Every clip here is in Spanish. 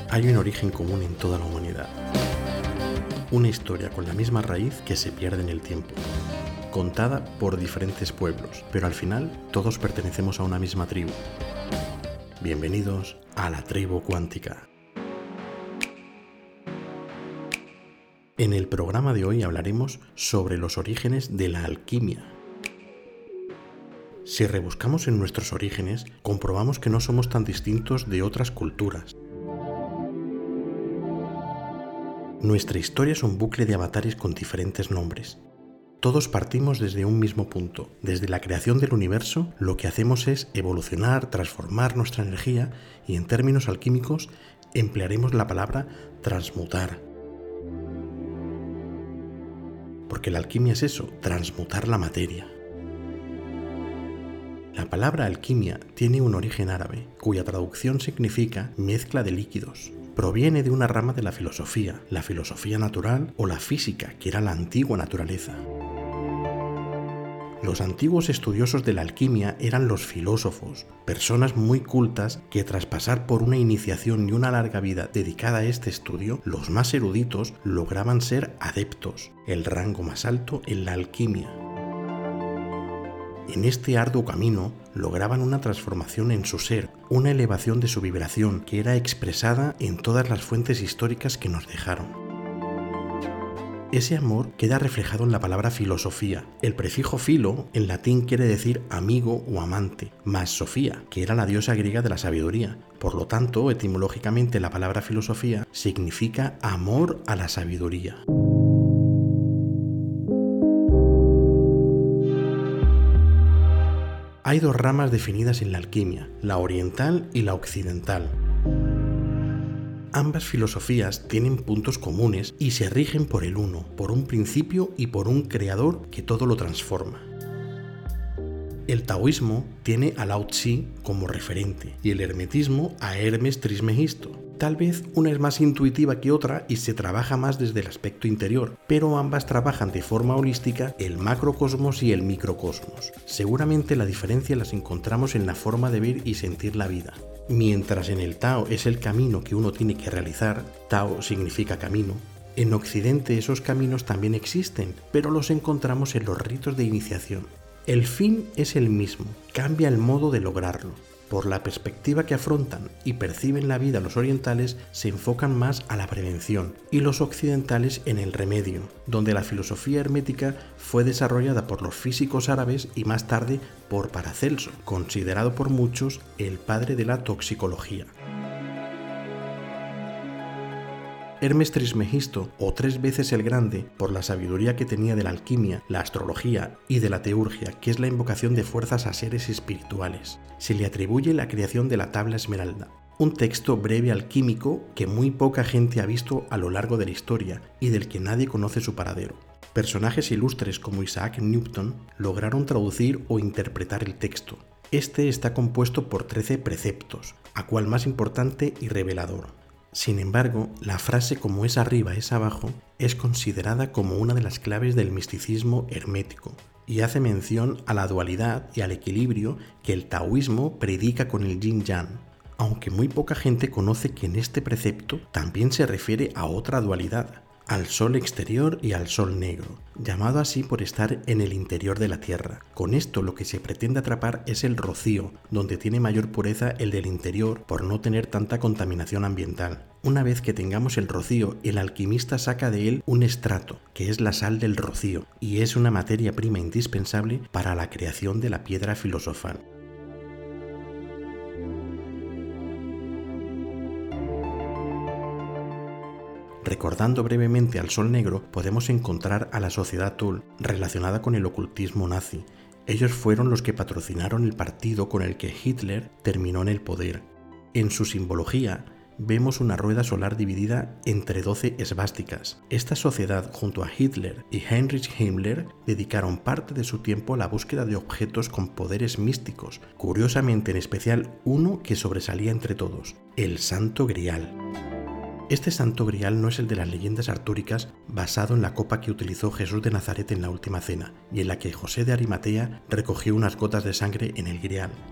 Hay un origen común en toda la humanidad. Una historia con la misma raíz que se pierde en el tiempo, contada por diferentes pueblos, pero al final todos pertenecemos a una misma tribu. Bienvenidos a la tribu cuántica. En el programa de hoy hablaremos sobre los orígenes de la alquimia. Si rebuscamos en nuestros orígenes, comprobamos que no somos tan distintos de otras culturas. Nuestra historia es un bucle de avatares con diferentes nombres. Todos partimos desde un mismo punto. Desde la creación del universo, lo que hacemos es evolucionar, transformar nuestra energía y en términos alquímicos emplearemos la palabra transmutar. Porque la alquimia es eso, transmutar la materia. La palabra alquimia tiene un origen árabe, cuya traducción significa mezcla de líquidos. Proviene de una rama de la filosofía natural o la física, que era la antigua naturaleza. Los antiguos estudiosos de la alquimia eran los filósofos, personas muy cultas que tras pasar por una iniciación y una larga vida dedicada a este estudio, los más eruditos lograban ser adeptos, el rango más alto en la alquimia. En este arduo camino lograban una transformación en su ser, una elevación de su vibración que era expresada en todas las fuentes históricas que nos dejaron. Ese amor queda reflejado en la palabra filosofía. El prefijo filo en latín quiere decir amigo o amante, más Sofía, que era la diosa griega de la sabiduría. Por lo tanto, etimológicamente la palabra filosofía significa amor a la sabiduría. Hay dos ramas definidas en la alquimia, la oriental y la occidental. Ambas filosofías tienen puntos comunes y se rigen por el uno, por un principio y por un creador que todo lo transforma. El taoísmo tiene a Lao Tzu como referente y el hermetismo a Hermes Trismegisto. Tal vez una es más intuitiva que otra y se trabaja más desde el aspecto interior, pero ambas trabajan de forma holística el macrocosmos y el microcosmos. Seguramente la diferencia las encontramos en la forma de ver y sentir la vida. Mientras en el Tao es el camino que uno tiene que realizar, Tao significa camino, en Occidente esos caminos también existen, pero los encontramos en los ritos de iniciación. El fin es el mismo, cambia el modo de lograrlo. Por la perspectiva que afrontan y perciben la vida los orientales se enfocan más a la prevención y los occidentales en el remedio, donde la filosofía hermética fue desarrollada por los físicos árabes y más tarde por Paracelso, considerado por muchos el padre de la toxicología. Hermes Trismegisto, o 3 veces el Grande, por la sabiduría que tenía de la alquimia, la astrología y de la teurgia, que es la invocación de fuerzas a seres espirituales. Se le atribuye la creación de la tabla esmeralda, un texto breve alquímico que muy poca gente ha visto a lo largo de la historia y del que nadie conoce su paradero. Personajes ilustres como Isaac Newton lograron traducir o interpretar el texto. Este está compuesto por 13 preceptos, a cual más importante y revelador. Sin embargo, la frase como es arriba es abajo es considerada como una de las claves del misticismo hermético y hace mención a la dualidad y al equilibrio que el taoísmo predica con el yin-yang, aunque muy poca gente conoce que en este precepto también se refiere a otra dualidad, al sol exterior y al sol negro, llamado así por estar en el interior de la tierra. Con esto lo que se pretende atrapar es el rocío, donde tiene mayor pureza el del interior por no tener tanta contaminación ambiental. Una vez que tengamos el rocío, el alquimista saca de él un estrato, que es la sal del rocío, y es una materia prima indispensable para la creación de la piedra filosofal. Recordando brevemente al Sol Negro, podemos encontrar a la sociedad Thule, relacionada con el ocultismo nazi. Ellos fueron los que patrocinaron el partido con el que Hitler terminó en el poder. En su simbología, vemos una rueda solar dividida entre 12 esvásticas. Esta sociedad, junto a Hitler y Heinrich Himmler, dedicaron parte de su tiempo a la búsqueda de objetos con poderes místicos, curiosamente en especial uno que sobresalía entre todos, el Santo Grial. Este Santo Grial no es el de las leyendas artúricas basado en la copa que utilizó Jesús de Nazaret en la Última Cena y en la que José de Arimatea recogió unas gotas de sangre en el Grial.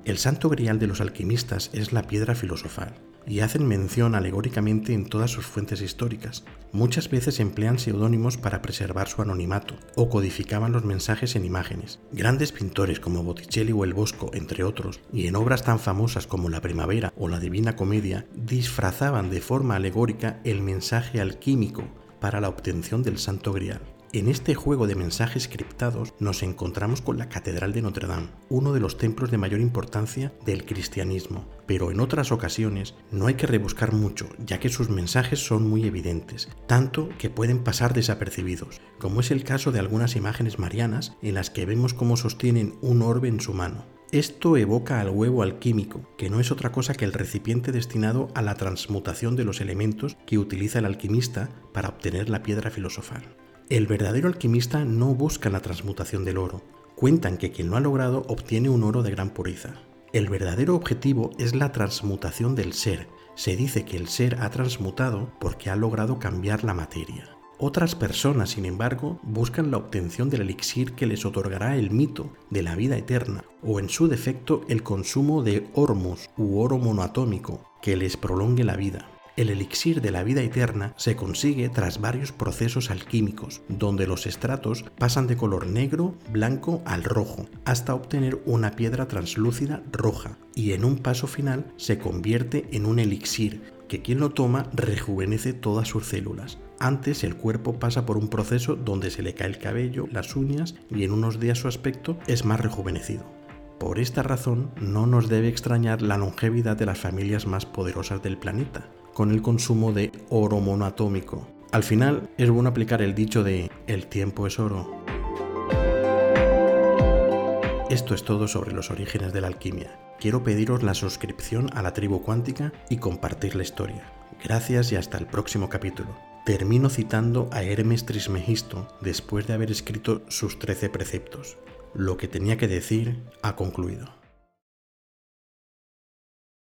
El santo grial de los alquimistas es la piedra filosofal, y hacen mención alegóricamente en todas sus fuentes históricas. Muchas veces emplean seudónimos para preservar su anonimato, o codificaban los mensajes en imágenes. Grandes pintores como Botticelli o el Bosco, entre otros, y en obras tan famosas como La Primavera o La Divina Comedia, disfrazaban de forma alegórica el mensaje alquímico para la obtención del santo grial. En este juego de mensajes criptados nos encontramos con la Catedral de Notre Dame, uno de los templos de mayor importancia del cristianismo, pero en otras ocasiones no hay que rebuscar mucho, ya que sus mensajes son muy evidentes, tanto que pueden pasar desapercibidos, como es el caso de algunas imágenes marianas en las que vemos cómo sostienen un orbe en su mano. Esto evoca al huevo alquímico, que no es otra cosa que el recipiente destinado a la transmutación de los elementos que utiliza el alquimista para obtener la piedra filosofal. El verdadero alquimista no busca la transmutación del oro. Cuentan que quien lo ha logrado obtiene un oro de gran pureza. El verdadero objetivo es la transmutación del ser. Se dice que el ser ha transmutado porque ha logrado cambiar la materia. Otras personas, sin embargo, buscan la obtención del elixir que les otorgará el mito de la vida eterna, o en su defecto el consumo de ormus u oro monoatómico que les prolongue la vida. El elixir de la vida eterna se consigue tras varios procesos alquímicos, donde los estratos pasan de color negro, blanco al rojo, hasta obtener una piedra translúcida roja, y en un paso final se convierte en un elixir, que quien lo toma rejuvenece todas sus células. Antes el cuerpo pasa por un proceso donde se le cae el cabello, las uñas, y en unos días su aspecto es más rejuvenecido. Por esta razón, no nos debe extrañar la longevidad de las familias más poderosas del planeta, con el consumo de oro monoatómico. Al final, es bueno aplicar el dicho de «el tiempo es oro». Esto es todo sobre los orígenes de la alquimia. Quiero pediros la suscripción a la Tribu Cuántica y compartir la historia. Gracias y hasta el próximo capítulo. Termino citando a Hermes Trismegisto después de haber escrito sus 13 preceptos. Lo que tenía que decir ha concluido.